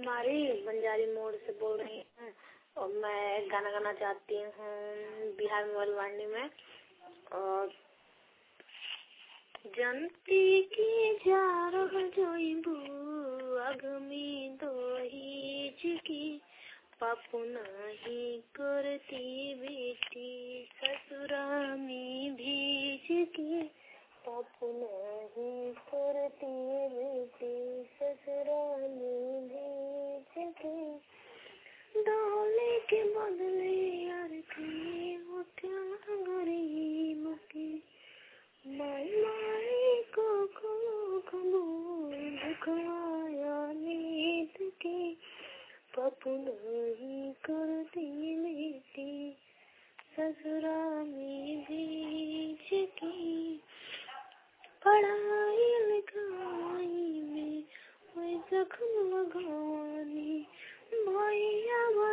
कुमारी बंजारी मोड़ से बोल रही हूँ और मैं गाना गाना चाहती हूँ बिहार में बलवानी में। और जनती की जा रह जोइबू अगमी दोही की पापु नहीं करती बेटी ससुरामी भीज की पापु नहीं करती बेटी ससुरामी भीज की डोले के बदले यार की उठा गरीब की माई माई को खबू दिखाया नीत की पापु नहीं करती बेटी ससुरामी भीज की पढ़ाई लिखाई में कोई जख्म लगानी भैया